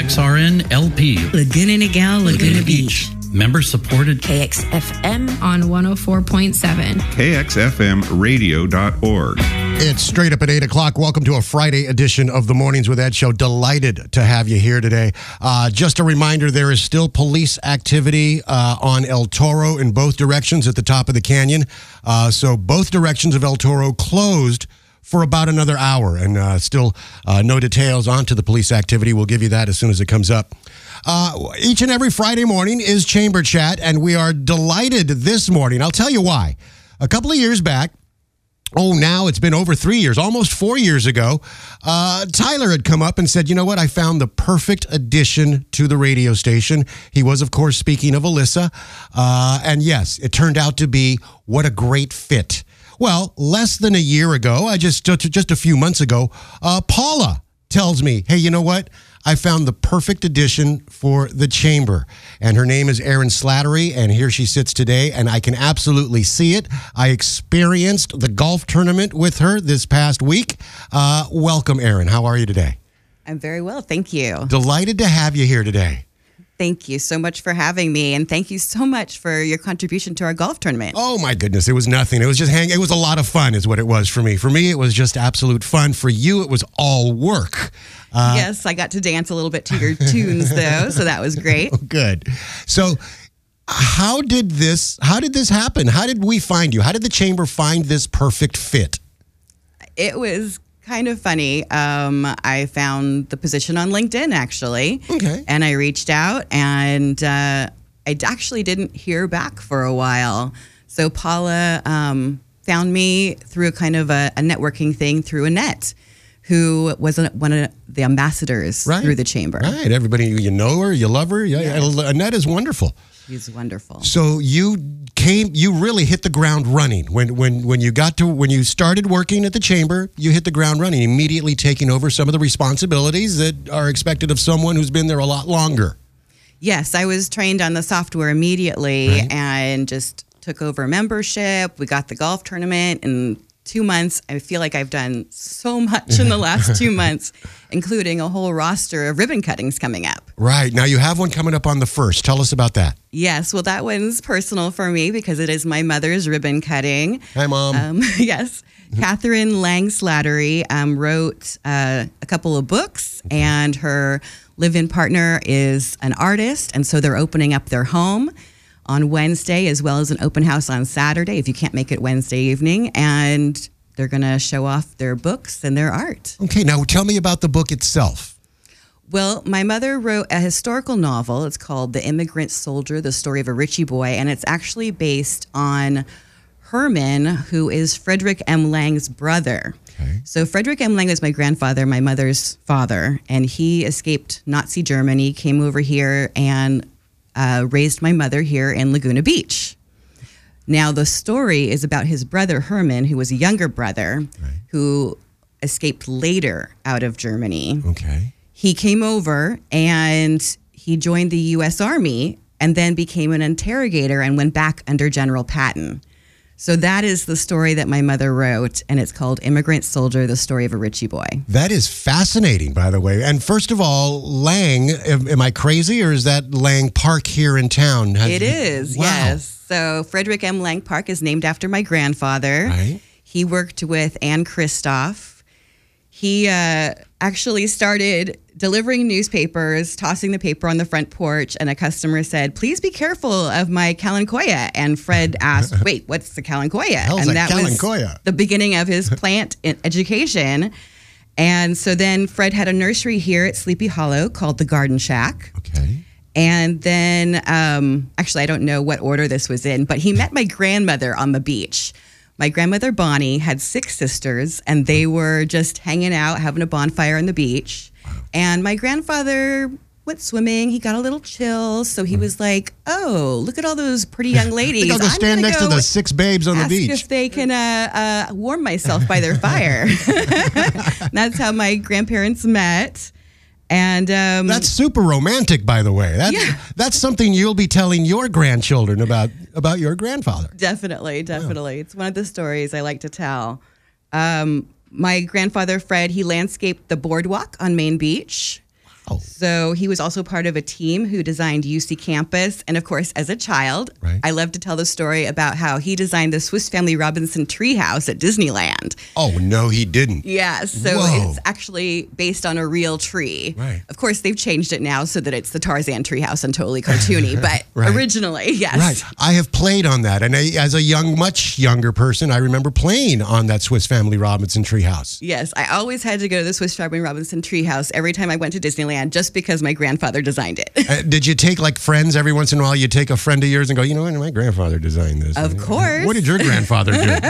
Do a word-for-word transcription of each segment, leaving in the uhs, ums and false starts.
X R N L P. Laguna Niguel, Laguna, Laguna Beach. Beach. Member supported. K X F M on one oh four point seven. K X F M radio dot org. It's straight up at eight o'clock. Welcome to a Friday edition of the Mornings with Ed show. Delighted to have you here today. Uh, just a reminder, there is still police activity uh, on El Toro in both directions at the top of the canyon. Uh, so both directions of El Toro closed for about another hour, and uh, still uh, no details onto the police activity. We'll give you that as soon as it comes up. Uh, each and every Friday morning is Chamber Chat, and we are delighted this morning. I'll tell you why. A couple of years back, oh, now it's been over three years, almost four years ago, uh, Tyler had come up and said, you know what, I found the perfect addition to the radio station. He was, of course, speaking of Alyssa. Uh, and yes, it turned out to be what a great fit. Well, less than a year ago, I just, just a few months ago, uh, Paula tells me, hey, you know what? I found the perfect addition for the chamber. And her name is Erin Slattery, and here she sits today, and I can absolutely see it. I experienced the golf tournament with her this past week. Uh, welcome, Erin. How are you today? I'm very well, thank you. Delighted to have you here today. Thank you so much for having me, and thank you so much for your contribution to our golf tournament. Oh my goodness, it was nothing. It was just hang. It was a lot of fun, is what it was for me. For me, it was just absolute fun. For you, it was all work. Uh, yes, I got to dance a little bit to your tunes, though, so that was great. Good. So, how did this? How did this happen? How did we find you? How did the chamber find this perfect fit? It was kind of funny. Um, I found the position on LinkedIn, actually. Okay. And I reached out, and uh, I actually didn't hear back for a while. So Paula um, found me through a kind of a, a networking thing through Annette, who was one of the ambassadors right. through the chamber. Right. Everybody, you know her, you love her. Yeah, yes. Annette is wonderful. She's wonderful. So you came, you really hit the ground running. When when when you got to, when you started working at the chamber, you hit the ground running, immediately taking over some of the responsibilities that are expected of someone who's been there a lot longer. Yes, I was trained on the software immediately right. and just took over membership. We got the golf tournament in two months. I feel like I've done so much in the last two months, including a whole roster of ribbon cuttings coming up. Right. Now you have one coming up on the first. Tell us about that. Yes. Well, that one's personal for me because it is my mother's ribbon cutting. Hi, Mom. Um, yes. Catherine Lang Slattery um, wrote uh, a couple of books, and her live-in partner is an artist, and so they're opening up their home on Wednesday, as well as an open house on Saturday, if you can't make it Wednesday evening. And they're going to show off their books and their art. Okay, now tell me about the book itself. Well, my mother wrote a historical novel. It's called The Immigrant Soldier, The Story of a Ritchie Boy, and it's actually based on Herman, who is Frederick M. Lang's brother. Okay. So Frederick M. Lang was my grandfather, my mother's father, and he escaped Nazi Germany, came over here, and Uh, raised my mother here in Laguna Beach. Now, the story is about his brother, Herman, who was a younger brother, right. who escaped later out of Germany. Okay. He came over and he joined the U S Army and then became an interrogator and went back under General Patton. So that is the story that my mother wrote, and it's called Immigrant Soldier, The Story of a Ritchie Boy. That is fascinating, by the way. And first of all, Lang, am, am I crazy, or is that Lang Park here in town? Has, it is, wow. yes. So Frederick M. Lang Park is named after my grandfather. Right. He worked with Anne Kristoff. He uh, actually started delivering newspapers, tossing the paper on the front porch, and a customer said, please be careful of my Kalanchoya. And Fred asked, wait, what's the Kalanchoya? Hell's and that was the beginning of his plant education. And so then Fred had a nursery here at Sleepy Hollow called the Garden Shack. Okay. And then, um, actually, I don't know what order this was in, but he met my grandmother on the beach. My grandmother, Bonnie, had six sisters, and they were just hanging out, having a bonfire on the beach. And my grandfather went swimming. He got a little chill, so he was like, oh, look at all those pretty young ladies. I think I'll go stand next to the six babes on the beach. Ask if they can uh, uh, warm myself by their fire. That's how my grandparents met. And um, that's super romantic, by the way. That's, yeah. that's something you'll be telling your grandchildren about about your grandfather. Definitely, definitely. Wow. It's one of the stories I like to tell. Um, my grandfather, Fred, he landscaped the boardwalk on Main Beach. Wow. So he was also part of a team who designed U C Campus. And of course, as a child, Right. I love to tell the story about how he designed the Swiss Family Robinson treehouse at Disneyland. Oh, no, he didn't. Yeah, so Whoa. it's actually based on a real tree. Right. Of course, they've changed it now so that it's the Tarzan treehouse and totally cartoony, but Right. originally, yes. Right. I have played on that. And I, as a young, much younger person, I remember playing on that Swiss Family Robinson treehouse. Yes, I always had to go to the Swiss Family Robinson treehouse every time I went to Disneyland just because my grandfather designed it. Uh, did you take like friends every once in a while? You take a friend of yours and go, you know what, my grandfather designed this. Of course. What did your grandfather do?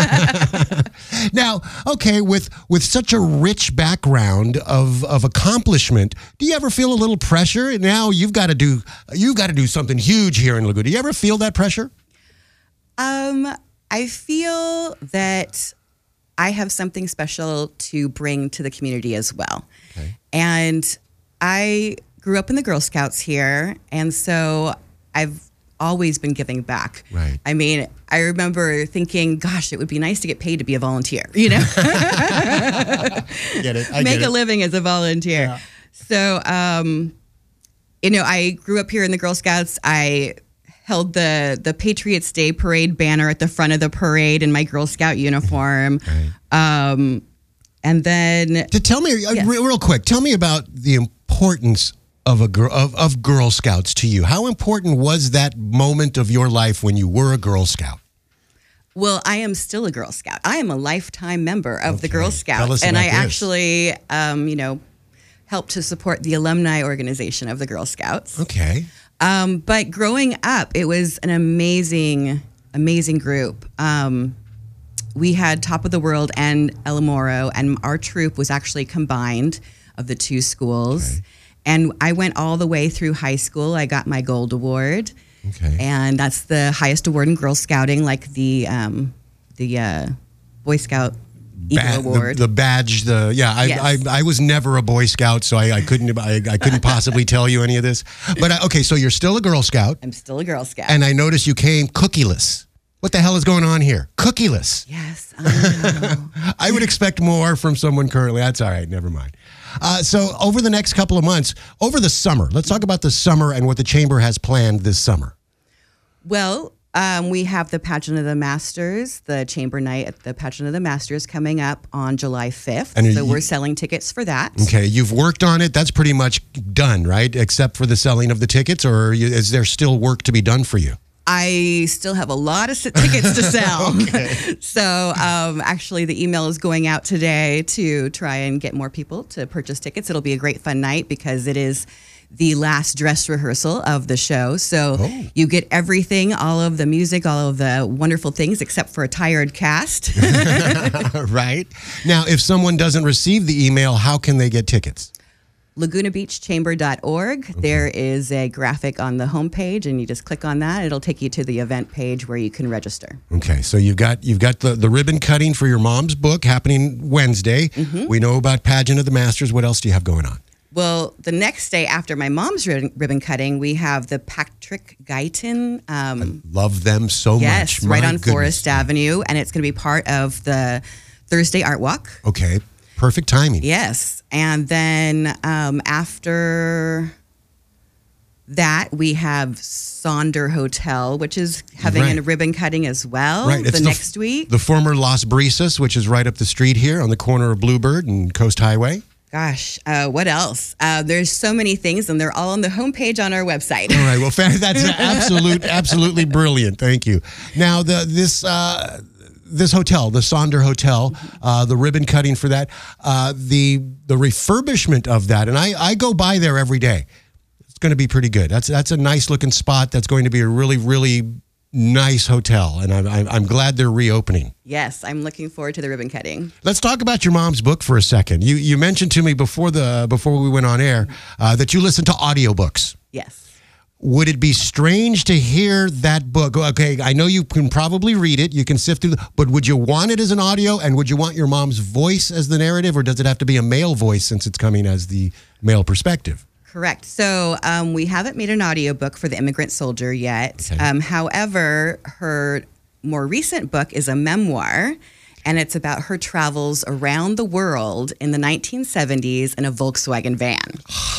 Now, okay, with with such a rich background of, of accomplishment, do you ever feel a little pressure? Now you've got to do you've got to do something huge here in Laguna. Do you ever feel that pressure? Um, I feel that I have something special to bring to the community as well. Okay. And I grew up in the Girl Scouts here, and so I've always been giving back. Right. I mean, I remember thinking, gosh, it would be nice to get paid to be a volunteer, you know? Get it? I Make get a it. living as a volunteer. Yeah. So, um, you know, I grew up here in the Girl Scouts. I held the the Patriots Day parade banner at the front of the parade in my Girl Scout uniform. Right. Um, and then, To tell me uh, Yes. real, real quick, tell me about the importance of a girl of, of Girl Scouts to you. How important was that moment of your life when you were a Girl Scout? well, I am still a Girl Scout. I am a lifetime member of the Okay. Girl Tell Scouts. us And about I this. actually, um, you know, helped to support the alumni organization of the Girl Scouts. Okay. Um, but growing up, it was an amazing, amazing group. Um, we had Top of the World and El Moro, and our troop was actually combined of the two schools. Okay. And I went all the way through high school. I got my gold award, Okay. and that's the highest award in Girl Scouting, like the um, the uh, Boy Scout Eagle Ba- Award. The, the badge, the yeah. I, Yes. I I was never a Boy Scout, so I, I couldn't I, I couldn't possibly tell you any of this. But I, okay, so you're still a Girl Scout, I'm still a Girl Scout. and I noticed you came cookieless. What the hell is going on here? Cookieless. yes, I know. I would expect more from someone currently. That's all right. Never mind. Uh, so over the next couple of months, over the summer, let's talk about the summer and what the chamber has planned this summer. Well, um, we have the Pageant of the Masters, the Chamber Night at the Pageant of the Masters coming up on July fifth. And are so you- we're selling tickets for that. Okay, you've worked on it. That's pretty much done, right? Except for the selling of the tickets, or you- is there still work to be done for you? I still have a lot of s- tickets to sell. So um, actually, the email is going out today to try and get more people to purchase tickets. It'll be a great fun night because it is the last dress rehearsal of the show. So Oh. you get everything, all of the music, all of the wonderful things, except for a tired cast. Right. Now, if someone doesn't receive the email, how can they get tickets? Laguna Beach Chamber dot org. There is a graphic on the homepage, and you just click on that. It'll take you to the event page where you can register. Okay, so you've got you've got the, the ribbon cutting for your mom's book happening Wednesday. Mm-hmm. We know about Pageant of the Masters. What else do you have going on? Well, the next day after my mom's ribbon, ribbon cutting, we have the Patrick Guyton. Um, Love them so yes, much. right My on goodness. Forest Avenue, and it's going to be part of the Thursday Art Walk. Okay, perfect timing. Yes, and then um, after that, we have Sonder Hotel, which is having Right. a ribbon cutting as well Right, the it's next week. The former Las Brisas, which is right up the street here on the corner of Bluebird and Coast Highway. Gosh, uh, what else? Uh, there's so many things, and they're all on the homepage on our website. All right. Well, fa- that's absolute, absolutely brilliant. Thank you. Now, the this uh, this hotel, the Sonder Hotel, uh, the ribbon cutting for that, uh, the the refurbishment of that, and I I go by there every day. It's going to be pretty good. That's that's a nice looking spot. That's going to be a really really nice hotel, and I'm I'm, I'm glad they're reopening. Yes, I'm looking forward to the ribbon cutting. Let's talk about your mom's book for a second. You you mentioned to me before the before we went on air uh, that you listen to audiobooks. Yes. Would it be strange to hear that book? Okay, I know you can probably read it, you can sift through, the, but would you want it as an audio, and would you want your mom's voice as the narrative, or does it have to be a male voice since it's coming as the male perspective? Correct. So um, we haven't made an audiobook for The Immigrant Soldier yet. Okay. Um, however, her more recent book is a memoir, and it's about her travels around the world in the nineteen seventies in a Volkswagen van.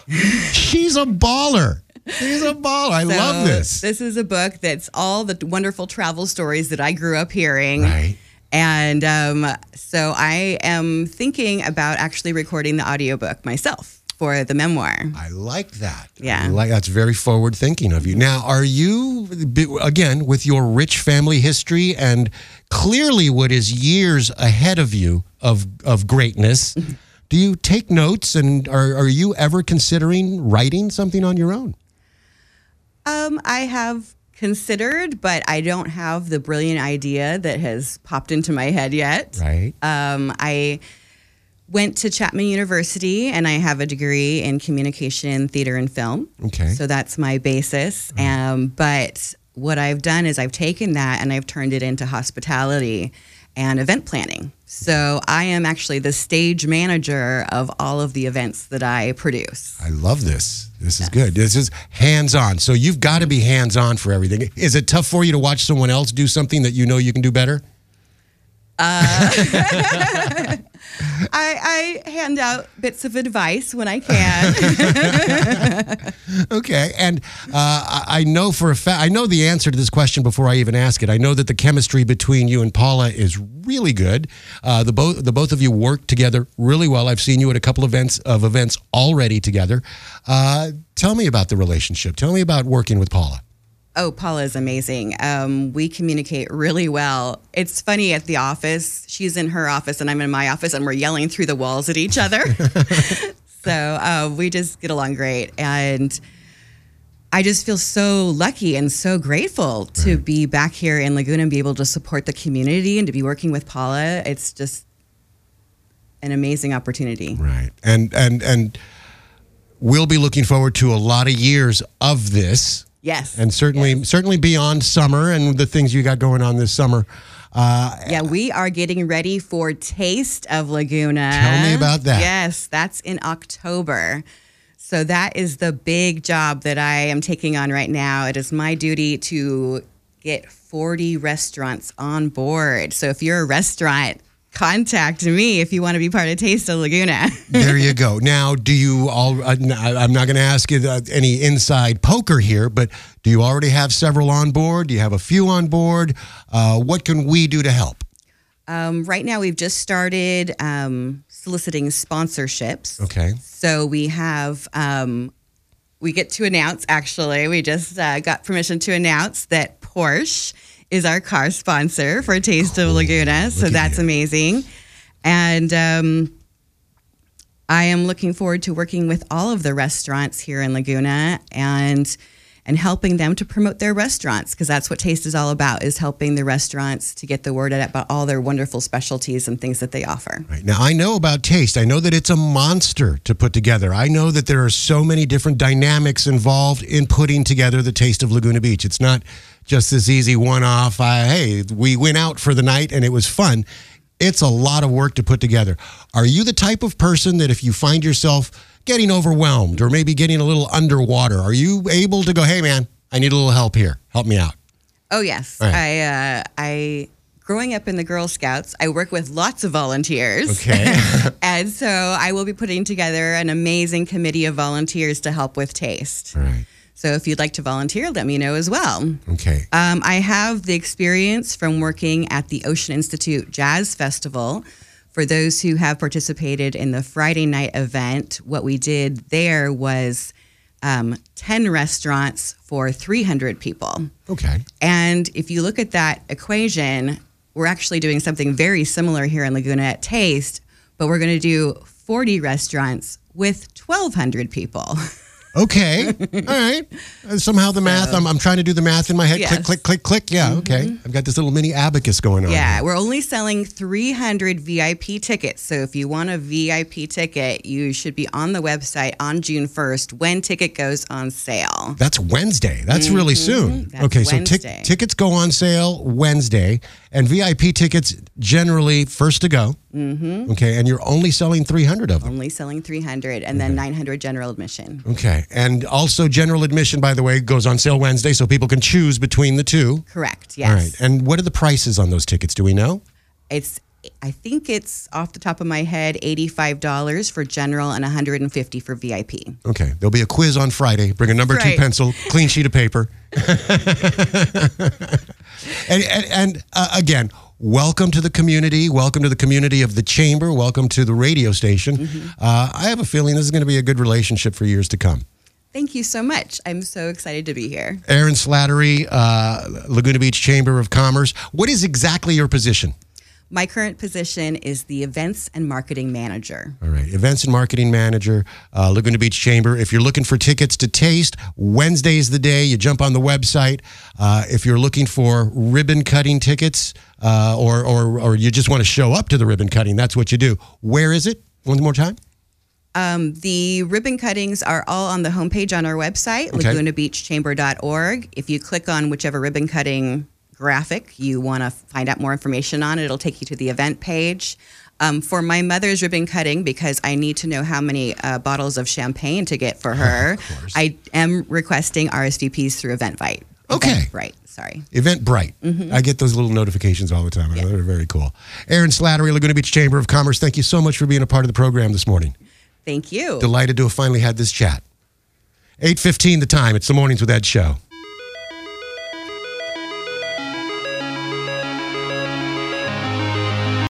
She's a baller. She's a baller. I So love this. This is a book that's all the wonderful travel stories that I grew up hearing. Right. And um, so I am thinking about actually recording the audiobook myself for the memoir. I like that. Yeah. I like that's very forward thinking of you. Now, are you again with your rich family history and clearly what is years ahead of you of of greatness? Do you take notes and are are you ever considering writing something on your own? Um, I have considered, but I don't have the brilliant idea that has popped into my head yet. Right. Um, I went to Chapman University and I have a degree in communication, theater, and film. Okay. So that's my basis. Um, but what I've done is I've taken that and I've turned it into hospitality and event planning. So I am actually the stage manager of all of the events that I produce. I love this. This is good. This is hands-on. So you've got to be hands-on for everything. Is it tough for you to watch someone else do something that you know you can do better? Uh, I, I hand out bits of advice when I can. Okay. And uh, I I know for a fact, I know the answer to this question before I even ask it. I know that the chemistry between you and Paula is really good. Uh, the both the both of you work together really well. I've seen you at a couple of events of events already together. Uh, tell me about the relationship. Tell me about working with Paula. Oh, Paula is amazing. Um, we communicate really well. It's funny at the office. She's in her office and I'm in my office and we're yelling through the walls at each other. So uh, we just get along great. And I just feel so lucky and so grateful to Right. be back here in Laguna and be able to support the community and to be working with Paula. It's just an amazing opportunity. Right. And and and we'll be looking forward to a lot of years of this. Yes. And certainly, Yes. certainly beyond summer and the things you got going on this summer. Uh, Yeah, we are getting ready for Taste of Laguna. Tell me about that. Yes, that's in October. So that is the big job that I am taking on right now. It is my duty to get forty restaurants on board. So if you're a restaurant, contact me if you want to be part of Taste of Laguna. There you go. Now, do you all? Uh, I'm not going to ask you uh, any inside poker here, but do you already have several on board? Do you have a few on board? Uh, what can we do to help? Um, right now, we've just started um, soliciting sponsorships. Okay. So we have, um, we get to announce, actually, we just uh, got permission to announce that Porsche is our car sponsor for Taste Cool. of Laguna. So Look at that's you. amazing. And um, I am looking forward to working with all of the restaurants here in Laguna and and helping them to promote their restaurants, because that's what Taste is all about, is helping the restaurants to get the word out about all their wonderful specialties and things that they offer. Right. Now, I know about Taste. I know that it's a monster to put together. I know that there are so many different dynamics involved in putting together the Taste of Laguna Beach. It's not just this easy one-off, uh, hey, we went out for the night and it was fun. It's a lot of work to put together. Are you the type of person that if you find yourself getting overwhelmed or maybe getting a little underwater, are you able to go, hey, man, I need a little help here. Help me out. Oh, yes. All right. I, uh, I, growing up in the Girl Scouts, I work with lots of volunteers. Okay. And so I will be putting together an amazing committee of volunteers to help with Taste. All right. So if you'd like to volunteer, let me know as well. Okay. Um, I have the experience from working at the Ocean Institute Jazz Festival. For those who have participated in the Friday night event, what we did there was um, ten restaurants for three hundred people. Okay. And if you look at that equation, we're actually doing something very similar here in Laguna at Taste, but we're going to do forty restaurants with twelve hundred people. Okay. All right. Uh, Somehow the math, I'm, I'm trying to do the math in my head. Click, Yes. click, click, click. Yeah, okay. I've got this little mini abacus going on. Yeah, here. we're only selling three hundred V I P tickets. So if you want a V I P ticket, you should be on the website on June first when ticket goes on sale. That's Wednesday. That's really soon. That's okay, so Wednesday. tic- tickets go on sale Wednesday, and V I P tickets generally first to go. Mm-hmm. Okay, and you're only selling three hundred of them. Only selling three hundred and then nine hundred general admission. Okay, and also general admission, by the way, goes on sale Wednesday, so people can choose between the two. Correct, yes. All right, and what are the prices on those tickets? Do we know? It's I think it's off the top of my head, eighty-five dollars for general and one hundred fifty dollars for V I P. Okay. There'll be a quiz on Friday. Bring a number Right. two pencil, clean sheet of paper. and and, and uh, again, welcome to the community. Welcome to the community of the Chamber. Welcome to the radio station. Mm-hmm. Uh, I have a feeling this is going to be a good relationship for years to come. Thank you so much. I'm so excited to be here. Erin Slattery, uh, Laguna Beach Chamber of Commerce. What is exactly your position? My current position is the Events and Marketing Manager. All right. Events and Marketing Manager, uh, Laguna Beach Chamber. If you're looking for tickets to Taste, Wednesday's the day. You jump on the website. Uh, if you're looking for ribbon cutting tickets uh, or, or, or you just want to show up to the ribbon cutting, that's what you do. Where is it? One more time. Um, the ribbon cuttings are all on the homepage on our website, Okay. laguna beach chamber dot org. If you click on whichever ribbon cutting graphic you want to find out more information on, it'll take you to the event page. Um, for my mother's ribbon cutting, because I need to know how many uh, bottles of champagne to get for her, I am requesting R S V Ps through Eventbrite. Okay. Right. Sorry. Eventbrite. Mm-hmm. I get those little notifications all the time. Yeah. They're very cool. Erin Slattery, Laguna Beach Chamber of Commerce, thank you so much for being a part of the program this morning. Thank you. Delighted to have finally had this chat. eight fifteen the time. It's the Mornings with Ed show.